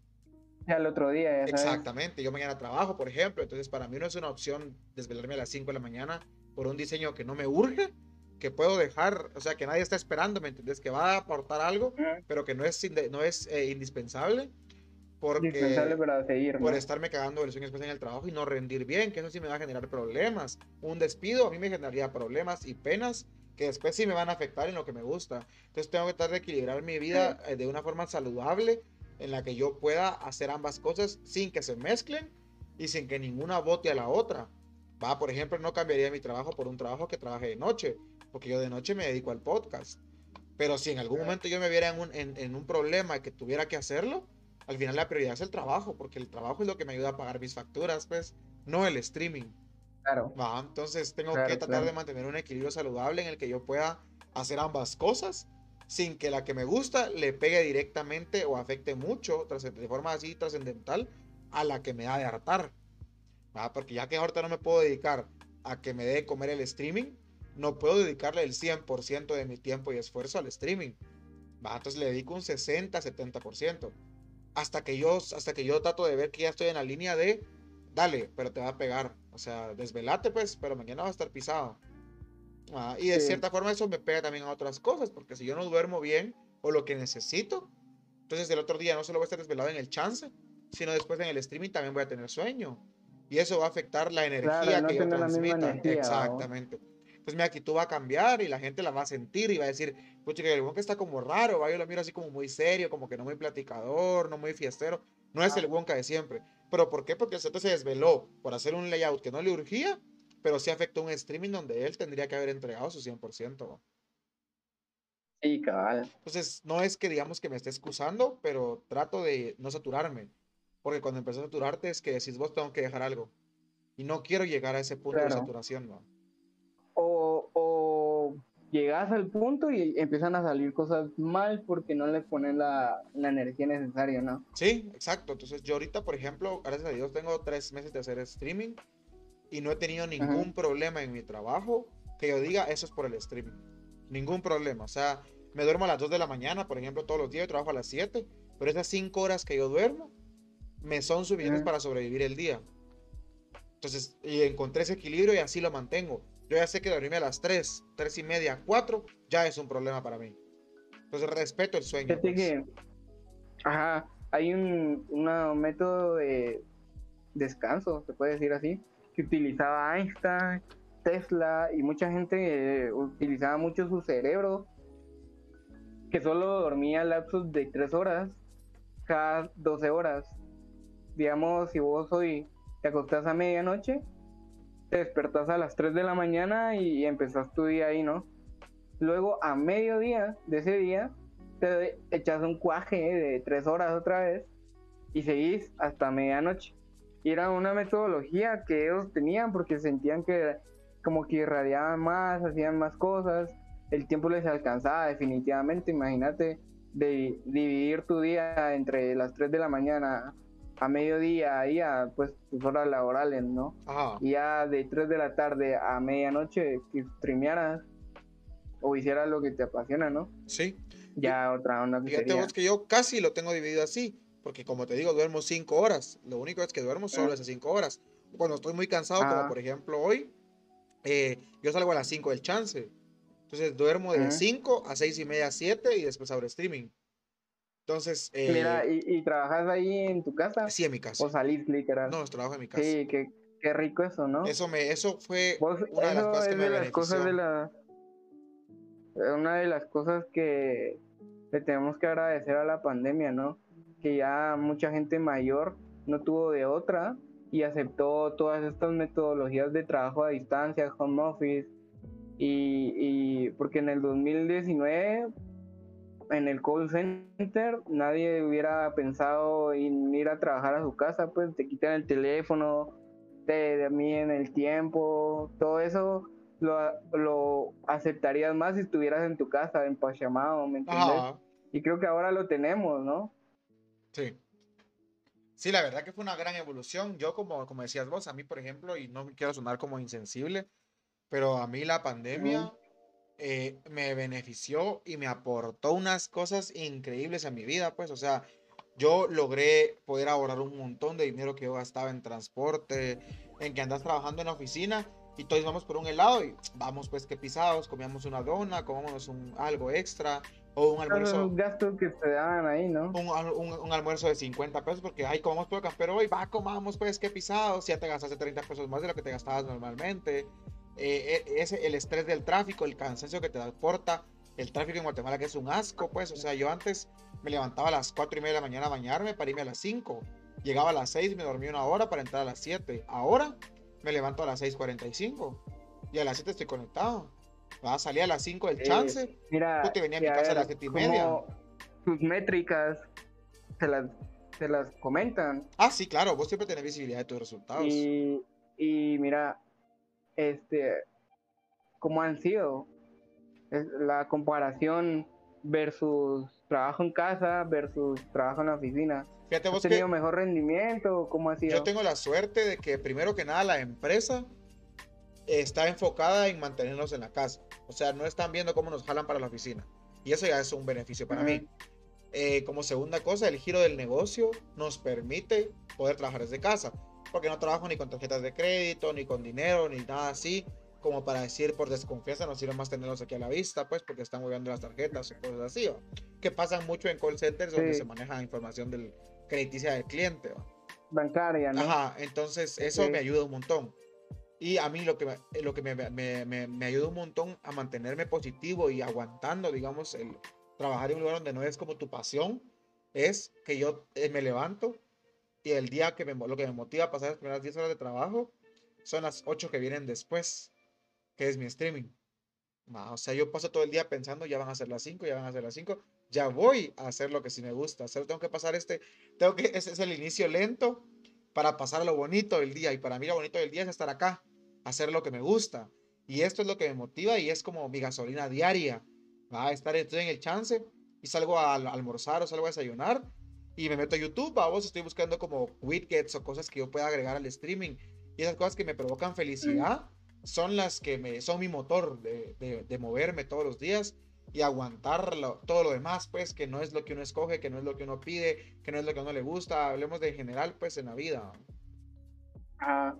Ya el otro día, ya sabes. Exactamente, yo mañana trabajo, por ejemplo, entonces para mí no es una opción desvelarme a las cinco de la mañana por un diseño que no me urge, que puedo dejar, o sea, que nadie está esperando, ¿me entendés? Que va a aportar algo, Ujú. pero que no es, no es eh, indispensable Indispensable porque para seguir, por ¿no? estarme cagando el sueño después en el trabajo y no rendir bien, que eso sí me va a generar problemas. Un despido a mí me generaría problemas y penas que después sí me van a afectar en lo que me gusta. Entonces tengo que tratar de equilibrar mi Sí, vida eh, de una forma saludable en la que yo pueda hacer ambas cosas sin que se mezclen y sin que ninguna bote a la otra. Va, por ejemplo, no cambiaría mi trabajo por un trabajo que trabaje de noche, porque yo de noche me dedico al podcast. Pero si en algún momento yo me viera en un, en, en un problema que tuviera que hacerlo, al final la prioridad es el trabajo, porque el trabajo es lo que me ayuda a pagar mis facturas, pues, no el streaming. claro, ¿Va? Entonces tengo que claro, tratar de claro. mantener un equilibrio saludable en el que yo pueda hacer ambas cosas sin que la que me gusta le pegue directamente o afecte mucho, de forma así trascendental, a la que me da de hartar. ¿Va? Porque ya que ahorita no me puedo dedicar a que me dé de comer el streaming, no puedo dedicarle el cien por ciento de mi tiempo y esfuerzo al streaming. ¿Va? Entonces le dedico un sesenta, setenta por ciento. Hasta que yo, hasta que yo trato de ver que ya estoy en la línea de, dale, pero te va a pegar. O sea, desvelate pues, pero mañana va a estar pisado. Ah, y de Sí, cierta forma eso me pega también a otras cosas, porque si yo no duermo bien o lo que necesito, entonces el otro día no solo voy a estar desvelado en el chance, sino después en el streaming también voy a tener sueño. Y eso va a afectar la claro, energía que no yo tener la misma transmita. energía, vamos. Exactamente. Entonces mi actitud va a cambiar y la gente la va a sentir y va a decir, pucha, que el Wonka está como raro, ¿va? Yo lo miro así como muy serio, como que no muy platicador, no muy fiestero. No es el Wonka de siempre. ¿Pero por qué? Porque el se desveló por hacer un layout que no le urgía, pero sí afectó un streaming donde él tendría que haber entregado su cien por ciento. Sí, cabal, Entonces, no es que digamos que me esté excusando, pero trato de no saturarme. Porque cuando empezás a saturarte es que decís vos tengo que dejar algo. Y no quiero llegar a ese punto de claro. saturación, ¿no? O, o llegas al punto y empiezan a salir cosas mal porque no le ponen la, la energía necesaria, ¿no? Sí, exacto. Entonces yo ahorita, por ejemplo, gracias a Dios, tengo tres meses de hacer streaming y no he tenido Ajá, ningún problema en mi trabajo que yo diga eso es por el streaming. Ningún problema. O sea, me duermo a las dos de la mañana, por ejemplo, todos los días, yo trabajo a las siete, pero esas cinco horas que yo duermo me son suficientes ajá. para sobrevivir el día. Entonces, y encontré ese equilibrio y así lo mantengo. Yo ya sé que dormirme a las tres, tres y media, cuatro, ya es un problema para mí. Entonces respeto el sueño, Fíjate pues. que, ajá, hay un una método de descanso, se puede decir así, que utilizaba Einstein, Tesla y mucha gente eh, utilizaba mucho su cerebro, que solo dormía lapsos de tres horas cada doce horas. Digamos, si vos hoy te acostás a medianoche, te despertás a las tres de la mañana y empezás tu día ahí, ¿no? Luego a mediodía de ese día te echas un cuaje de tres horas otra vez y seguís hasta medianoche. Y era una metodología que ellos tenían porque sentían que como que irradiaban más, hacían más cosas, el tiempo les alcanzaba definitivamente. Imagínate de dividir tu día entre las tres de la mañana a mediodía y a pues tus horas laborales, ¿no? Ajá, Y ya de tres de la tarde a medianoche que streamearas o hicieras lo que te apasiona, ¿no? sí. Fí- Ya otra onda que Fíjate vos sería. que yo casi lo tengo dividido así, porque como te digo, duermo cinco horas. Lo único es que duermo solo esas cinco horas. Cuando estoy muy cansado, como Ah, por ejemplo hoy, eh, yo salgo a las cinco del chance. Entonces duermo de uh-huh. cinco a seis y media, siete y después abro streaming. Entonces, Mira, eh, ¿y, y trabajas ahí en tu casa sí, en mi casa. o salís literal? No, los trabajo en mi casa. Sí, qué, qué rico eso, ¿no? Eso me, eso fue Vos, una de las eso cosas que es me de las cosas de benefició. la, una de las cosas que le tenemos que agradecer a la pandemia, ¿no? Que ya mucha gente mayor no tuvo de otra y aceptó todas estas metodologías de trabajo a distancia, home office, y, y porque en el dos mil diecinueve en el call center nadie hubiera pensado en ir a trabajar a su casa, pues te quitan el teléfono, te miden el tiempo, todo eso lo, lo aceptarías más si estuvieras en tu casa, en Pachamama, ¿me entendés? Ajá, Y creo que ahora lo tenemos, ¿no? sí. Sí, la verdad que fue una gran evolución. Yo, como, como decías vos, a mí, por ejemplo, y no quiero sonar como insensible, pero a mí la Uh-huh. pandemia eh, me benefició y me aportó unas cosas increíbles a mi vida, pues, o sea, yo logré poder ahorrar un montón de dinero que yo gastaba en transporte, en que andas trabajando en la oficina y todos vamos por un helado y vamos pues que pisados, comíamos una dona, comíamos un, algo extra o un almuerzo Esos gastos que te daban ahí, ¿no? un, un, un, almuerzo de cincuenta pesos porque, ay, comamos por pero hoy va, comamos pues, qué pisados, ya te gastaste treinta pesos más de lo que te gastabas normalmente. Eh, ese, el estrés del tráfico, el cansancio que te aporta el tráfico en Guatemala, que es un asco, pues, o sea, yo antes me levantaba a las cuatro y media de la mañana a bañarme para irme a las cinco, llegaba a las seis y me dormía una hora para entrar a las siete, ahora me levanto a las seis cuarenta y cinco y a las siete estoy conectado, va a salir a las cinco del Eh, chance, mira, puta, venía a y mi a casa a las ver, siete y media. cómo tus métricas se las, se las comentan. Ah, sí, claro, vos siempre tenés visibilidad de tus resultados. Y, y mira, este, cómo han sido es la comparación versus trabajo en casa versus trabajo en la oficina. Fíjate ¿Has vos tenido que mejor rendimiento? ¿Cómo ha yo sido? tengo la suerte de que primero que nada la empresa está enfocada en mantenernos en la casa. O sea, no están viendo cómo nos jalan para la oficina. Y eso ya es un beneficio para Uh-huh. mí. Eh, como segunda cosa, el giro del negocio nos permite poder trabajar desde casa. Porque no trabajo ni con tarjetas de crédito, ni con dinero, ni nada así. Como para decir por desconfianza, nos sirve más tenerlos aquí a la vista, pues porque están moviendo las tarjetas o cosas así. ¿Va? Que pasan mucho en call centers donde se Sí, maneja información del crediticia del cliente. ¿Va? bancaria, ¿no? Ajá, entonces eso me Okay. ayuda un montón. Y a mí lo que, me, lo que me, me, me, me ayuda un montón a mantenerme positivo y aguantando, digamos, el trabajar en un lugar donde no es como tu pasión, es que yo eh, me levanto y el día que me, lo que me motiva a pasar las primeras diez horas de trabajo son las ocho que vienen después, que es mi streaming. Ma, o sea, yo paso todo el día pensando, ya van a ser las cinco ya van a ser las cinco ya voy a hacer lo que sí me gusta. Solo tengo que pasar este, tengo que, ese es el inicio lento para pasar a lo bonito del día. Y para mí lo bonito del día es estar acá, hacer lo que me gusta. Y esto es lo que me motiva y es como mi gasolina diaria. Va a estar, estoy en el chance y salgo a, al- almorzar o salgo a desayunar y me meto a YouTube, vamos, estoy buscando como widgets o cosas que yo pueda agregar al streaming. Y esas cosas que me provocan Mm. felicidad son las que me, son mi motor de, de, de moverme todos los días y aguantar lo- todo lo demás, pues, que no es lo que uno escoge, que no es lo que uno pide, que no es lo que a uno le gusta. Hablemos de en general, pues, en la vida. Ah,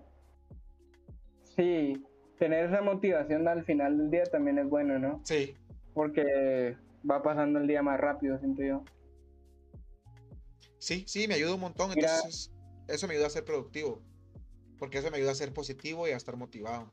sí, tener esa motivación al final del día también es bueno, ¿no? Sí, Porque va pasando el día más rápido, siento yo. sí, sí, me ayuda un montón. Mira, Entonces, eso me ayuda a ser productivo, porque eso me ayuda a ser positivo y a estar motivado.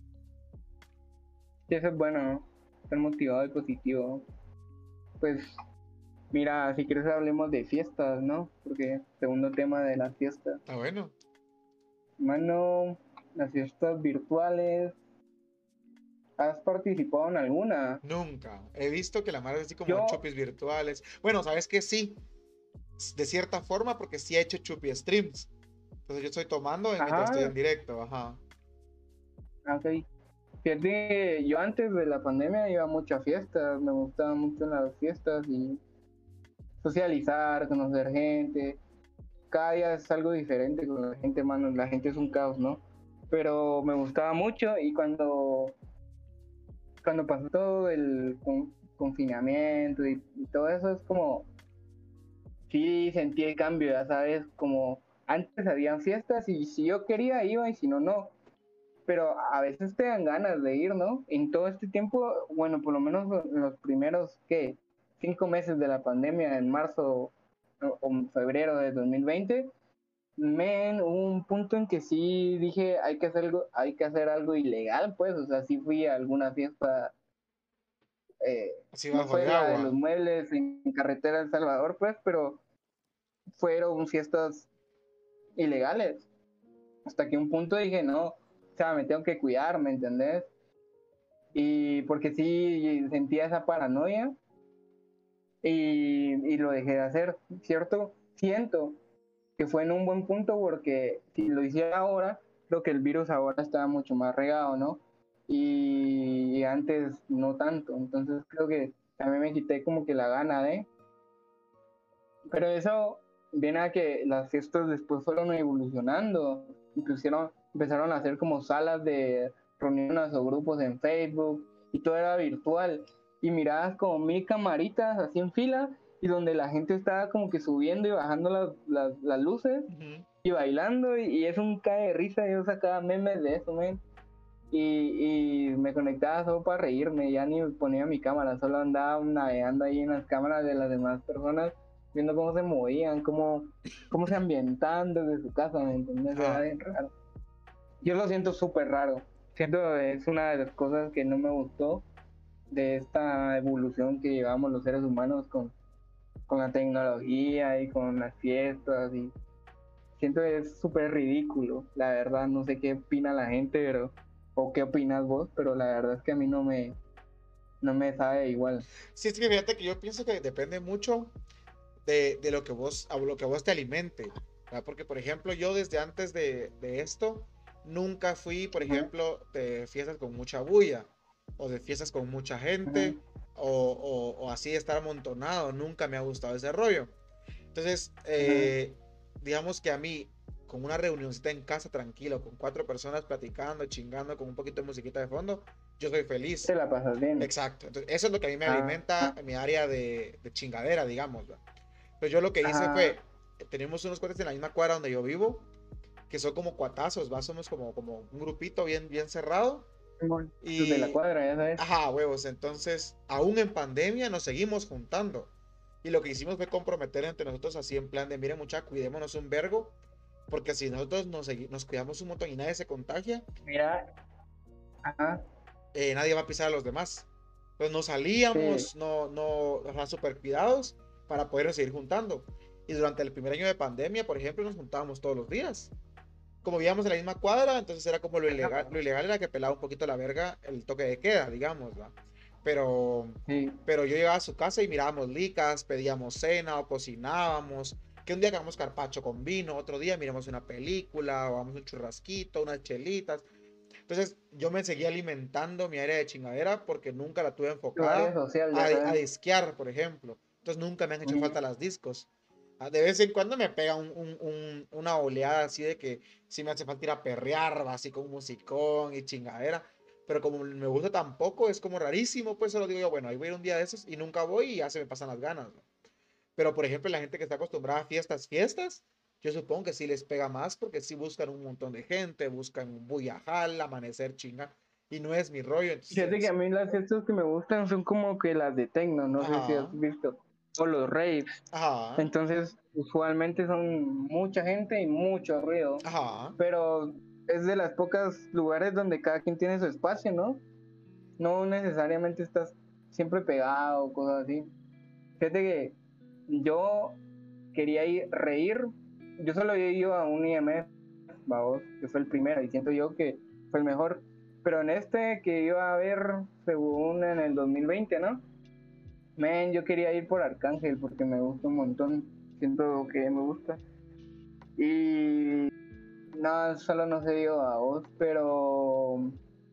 sí, eso es bueno, ¿no? Estar motivado y positivo. Pues, mira, si quieres hablemos de fiestas, ¿no? Porque segundo tema de las fiestas. Está bueno. Mano, las fiestas virtuales, ¿has participado en alguna? Nunca. He visto que la madre es así como Yo, chupis virtuales. Bueno, ¿sabes qué? Sí, de cierta forma, porque sí he hecho chupi streams. Entonces yo estoy tomando mientras estoy en ajá, directo, ajá. ok. Fíjate, yo antes de la pandemia iba a muchas fiestas, me gustaban mucho las fiestas y socializar, conocer gente. Cada día es algo diferente con la gente, mano. La gente es un caos, ¿no? Pero me gustaba mucho y cuando, cuando pasó todo el con- confinamiento y, y todo eso, es como, sí sentí el cambio, ya sabes, como antes habían fiestas y si yo quería iba y si no, no. Pero a veces te dan ganas de ir, ¿no? En todo este tiempo, bueno, por lo menos en los primeros, ¿qué? Cinco meses de la pandemia, en marzo o, o febrero de dos mil veinte, men, hubo un punto en que sí dije, hay que hacer algo, hay que hacer algo ilegal, pues, o sea, sí fui a alguna fiesta, eh, Así no bajo fue de la de los agua. muebles en carretera de El Salvador, pues, pero fueron fiestas ilegales. Hasta que un punto dije, no, o sea, me tengo que cuidar, ¿me entendés? Y porque sí sentía esa paranoia y, y lo dejé de hacer, ¿cierto? Siento que fue en un buen punto porque si lo hiciera ahora, creo que el virus ahora está mucho más regado, ¿no? Y, y antes no tanto, entonces creo que también me quité como que la gana de, pero eso viene a que las fiestas después fueron evolucionando, incluso empezaron a hacer como salas de reuniones o grupos en Facebook y todo era virtual y mirabas como mil camaritas así en fila y donde la gente estaba como que subiendo y bajando las, las, las luces Ujú. y bailando y, y es un cae de risa, yo sacaba memes de eso, men. Y, y me conectaba solo para reírme, ya ni ponía mi cámara, solo andaba navegando ahí en las cámaras de las demás personas, viendo cómo se movían, cómo, cómo se ambientaban desde su casa, ¿me entiendes? Era Ah, bien raro. Yo lo siento súper raro. Siento es una de las cosas que no me gustó de esta evolución que llevamos los seres humanos con, con la tecnología y con las fiestas y siento que es súper ridículo, la verdad, no sé qué opina la gente, pero, o qué opinas vos, pero la verdad es que a mí no me, no me sabe igual. sí, es que fíjate que yo pienso que depende mucho de, de lo que vos, a lo que vos te alimente. ¿Verdad? Porque, por ejemplo, yo desde antes de, de esto, nunca fui, por Ajá, ejemplo, de fiestas con mucha bulla, o de fiestas con mucha ajá, gente, o, o, o así estar amontonado. Nunca me ha gustado ese rollo. Entonces, ajá. eh, digamos que a mí, con una reunioncita en casa tranquilo, con cuatro personas platicando, chingando, con un poquito de musiquita de fondo, yo soy feliz. Te la pasas bien. Exacto. Entonces, eso es lo que a mí me alimenta Ajá, en mi área de, de chingadera, digamos. ¿Va? Entonces, yo lo que hice ajá, fue, tenemos unos cuates en la misma cuadra donde yo vivo, que son como cuatazos, ¿va? Somos como, como un grupito bien, bien cerrado. Simón. Los de la Y, cuadra, ya sabes. ajá, huevos. Entonces, aún en pandemia nos seguimos juntando. Y lo que hicimos fue comprometer entre nosotros así en plan de, miren mucha, cuidémonos un vergo, porque si nosotros nos, segui- nos cuidamos un montón y nadie se contagia, Mira, ajá, eh, nadie va a pisar a los demás. Entonces no sí, salíamos, no, no, o sea, súper cuidados para podernos seguir juntando. Y durante el primer año de pandemia, por ejemplo, nos juntábamos todos los días. Como vivíamos en la misma cuadra, entonces era como lo ilegal, lo ilegal era que pelaba un poquito la verga el toque de queda, digamos, ¿va? Pero, sí, pero yo llegaba a su casa y mirábamos licas, pedíamos cena o cocinábamos. Que un día hagamos carpacho con vino, otro día miramos una película, o hagamos un churrasquito, unas chelitas. Entonces, yo me seguía alimentando mi área de chingadera porque nunca la tuve Tu área enfocada social, a, ya a sabes. disquear, por ejemplo. Entonces, nunca me han hecho Ujú. falta las discos. Ah, de vez en cuando me pega un, un- un- una oleada así de que sí me hace falta ir a perrear, va, así con un musicón y chingadera. Pero como me gusta tampoco, es como rarísimo, pues solo digo yo, bueno, ahí voy a ir un día de esos y nunca voy y ya se me pasan las ganas, ¿no? Pero, por ejemplo, la gente que está acostumbrada a fiestas, fiestas, yo supongo que sí les pega más porque sí buscan un montón de gente, buscan buyajal, amanecer chinga, y no es mi rollo, Fíjate que a entonces, mí las fiestas que me gustan son como que las de techno, no sé si has ajá, visto, o los raves. ajá, Entonces, usualmente son mucha gente y mucho ruido, ajá, pero es de las pocas lugares donde cada quien tiene su espacio, ¿no? No necesariamente estás siempre pegado o cosas así. Fíjate que yo quería ir, reír, yo solo he ido a un I M F, vamos, que fue el primero, y siento yo que fue el mejor. Pero en este que iba a ver, según en el dos mil veinte, ¿no? Men, yo quería ir por Arcángel porque me gusta un montón, siento que me gusta. Y no, solo no se dio a vos, pero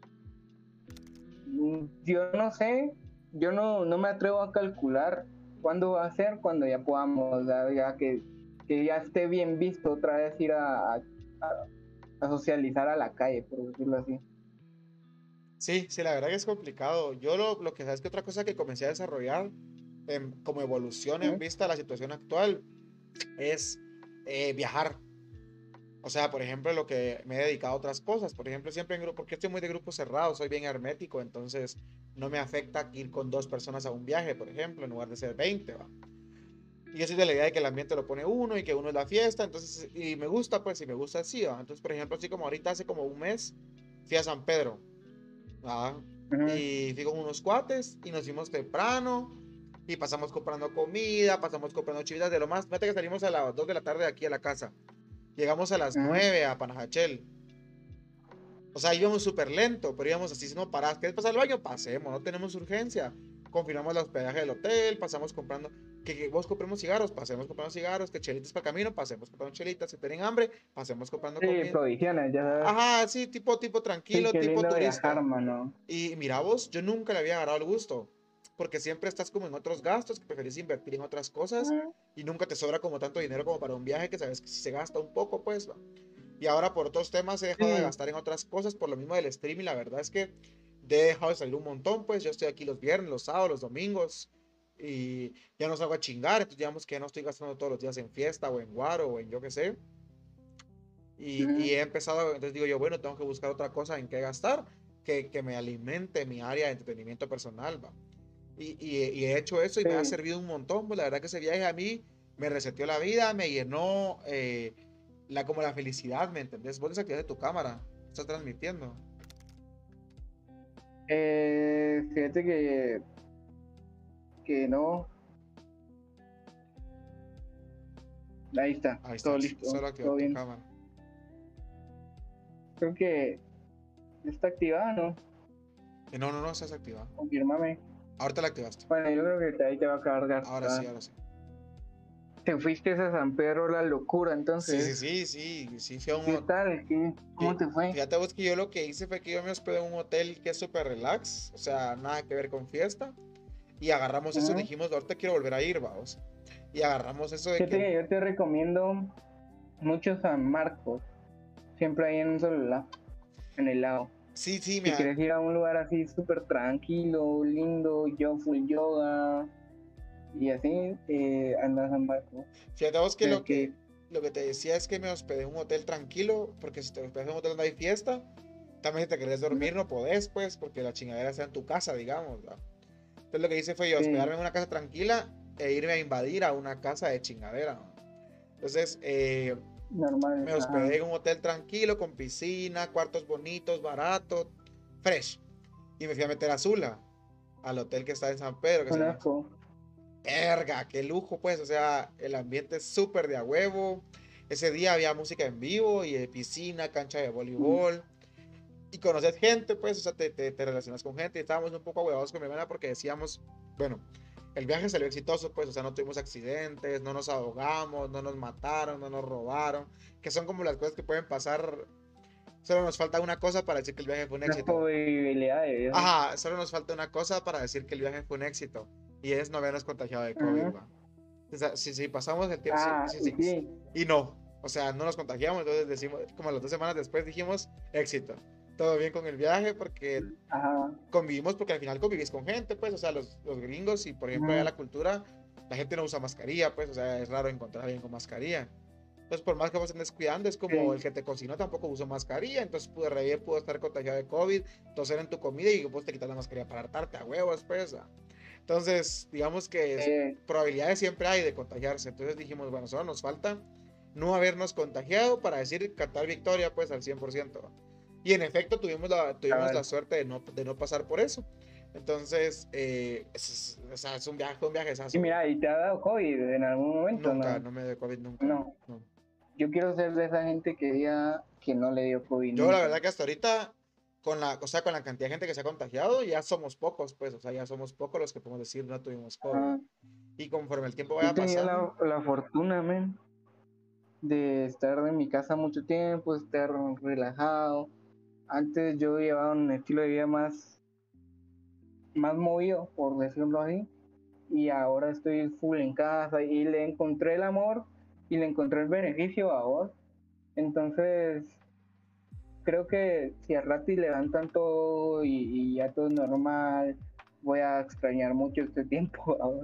mm, yo no sé, yo no, no me atrevo a calcular cuándo va a ser, cuando ya podamos, ya, ya que, que ya esté bien visto otra vez ir a, a, a socializar a la calle, por decirlo así. sí, sí, la verdad que es complicado. Yo lo, lo que sabes que otra cosa que comencé a desarrollar em, como evolución en ¿Mm? vista a la situación actual es eh, viajar. O sea, por ejemplo, lo que me he dedicado a otras cosas. Por ejemplo, siempre en grupo, porque estoy muy de grupos cerrados, soy bien hermético, entonces no me afecta ir con dos personas a un viaje, por ejemplo, en lugar de ser veinte, ¿va? Y yo soy de la idea de que el ambiente lo pone uno y que uno es la fiesta, entonces, y me gusta, pues, y me gusta así, ¿va? Entonces, por ejemplo, así como ahorita hace como un mes, fui a San Pedro, ¿va? Ujú. Y fui con unos cuates y nos fuimos temprano y pasamos comprando comida, pasamos comprando chivitas de lo más. Fíjate que salimos a las dos de la tarde de aquí a la casa. Llegamos a las Ujú. nueve a Panajachel. O sea, íbamos súper lento, pero íbamos así, si no parás, ¿quieres pasar el baño? Pasemos, no tenemos urgencia. Confirmamos el hospedaje del hotel, pasamos comprando, que, que vos compremos cigarros, pasemos comprando cigarros, que chelitas para camino, pasemos comprando chelitas, si tienen hambre, pasemos comprando Sí, comida. provisiones, ya sabes. Ajá, sí, tipo, tipo Sí, tranquilo, qué tipo lindo viajar, turista. mano. Y mira vos, yo nunca le había agarrado el gusto, porque siempre estás como en otros gastos, que preferís invertir en otras cosas, Ujú. y nunca te sobra como tanto dinero como para un viaje, que sabes que si se gasta un poco, pues va. Y ahora por otros temas he dejado de Sí, gastar en otras cosas por lo mismo del streaming. La verdad es que he dejado de salir un montón, pues yo estoy aquí los viernes, los sábados, los domingos y ya no salgo a chingar, entonces digamos que ya no estoy gastando todos los días en fiesta o en guaro o en yo qué sé. Y, y ujú. he empezado, entonces digo yo, bueno, tengo que buscar otra cosa en qué gastar que, que me alimente mi área de entretenimiento personal, va. Y, y, y he hecho eso y me ha Sí. servido un montón, pues la verdad que ese viaje a mí me reseteó la vida, me llenó eh, la, como la felicidad, ¿me entendés? Vos desactivaste tu cámara, estás transmitiendo. Eh, fíjate que, que no, ahí está, Ahí está, todo ch, listo, solo activar todo tu bien. cámara. Creo que está activada, ¿no? Eh, no, no, no, estás activada. Confírmame. Ahorita la activaste. Bueno, yo creo que ahí te va a cargar. Ahora sí, Ah, ahora sí. te fuiste a San Pedro la locura, Sí, entonces. sí, sí, sí, sí, fui a un ¿Qué hotel. tal? ¿Qué, ¿Cómo te fue? Fíjate vos que yo lo que hice fue que yo me hospedé en un hotel que es súper relax, o sea, nada que ver con fiesta. Y agarramos eso, Ujú. dijimos, ahorita quiero volver a ir, vamos. Y agarramos eso de Fíjate que que yo te recomiendo mucho San Marcos, siempre ahí en un solo lado, en el lado. sí, sí, me Si quieres ir a un lugar así súper tranquilo, lindo, yo full yoga y así, eh, anda a San Marcos. fíjate vos que Tienes lo que que ir. lo que te decía es que me hospedé en un hotel tranquilo, porque si te hospedas en un hotel donde hay fiesta, también si te querés dormir no podés, pues, porque la chingadera está en tu casa, digamos, ¿va? Entonces lo que hice fue yo Sí, hospedarme en una casa tranquila e irme a invadir a una casa de chingadera, ¿no? Entonces, eh, normal. me Ajá. hospedé en un hotel tranquilo, con piscina, cuartos bonitos, barato, fresh. Y me fui a meter a Sula, al hotel que está en San Pedro, que se llama Conozco. Verga, qué lujo, pues, o sea, el ambiente es súper de a huevo. Ese día había música en vivo y de piscina, cancha de Mm. voleibol. Y conoces gente, pues, o sea, te, te, te relacionas con gente. Y estábamos un poco ahuevados con mi hermana porque decíamos, bueno, el viaje salió exitoso, pues, o sea, no tuvimos accidentes, no nos ahogamos, no nos mataron, no nos robaron, que son como las cosas que pueden pasar Solo nos falta una cosa para decir que el viaje fue un Las éxito. probabilidades. Ajá, solo nos falta una cosa para decir que el viaje fue un éxito. Y es no habernos contagiado de COVID, Ujú. va. O sea, si, si pasamos el tiempo, sí, Ah, sí, y sí, sí. sí. Y no, o sea, no nos contagiamos, entonces decimos, como las dos semanas después dijimos, éxito. Todo bien con el viaje porque Ajá. convivimos, porque al final convivís con gente, pues, o sea, los, los gringos y por ejemplo allá Ujú. la cultura, la gente no usa mascarilla, pues, o sea, es raro encontrar a alguien con mascarilla. Entonces, por más que vos estés cuidando, es como el Sí. que te cocinó tampoco usó mascarilla, entonces pudo reír, pudo estar contagiado de COVID, toser en tu comida y vos te quitas la mascarilla para hartarte a huevos, pues. ah. Entonces, digamos que es- Eh, probabilidades siempre hay de contagiarse. Entonces dijimos, bueno, solo nos falta no habernos contagiado para decir cantar victoria, pues al cien por ciento. Y en efecto, tuvimos la, tuvimos la cabal. suerte de no, de no pasar por eso. Entonces, eh, es, o sea, es un viaje, fue un Y viajezazo. mira, ¿y te ha dado COVID en algún momento? Nunca, No. no me dio COVID, nunca. No. No. Yo quiero ser de esa gente que diga que no le dio COVID Yo la nunca. verdad que hasta ahorita, con la, o sea, con la cantidad de gente que se ha contagiado, ya somos pocos, pues, o sea, ya somos pocos los que podemos decir no tuvimos COVID. Ajá. Y conforme el tiempo Yo he vaya tenido pasando, la, la fortuna, men, de estar en mi casa mucho tiempo, estar relajado. Antes yo llevaba un estilo de vida más, más movido, por decirlo así, y ahora estoy full en casa y le encontré el amor y le encontré el beneficio a vos. Entonces, creo que si al rato levantan todo y, y ya todo es normal, voy a extrañar mucho este tiempo ahora.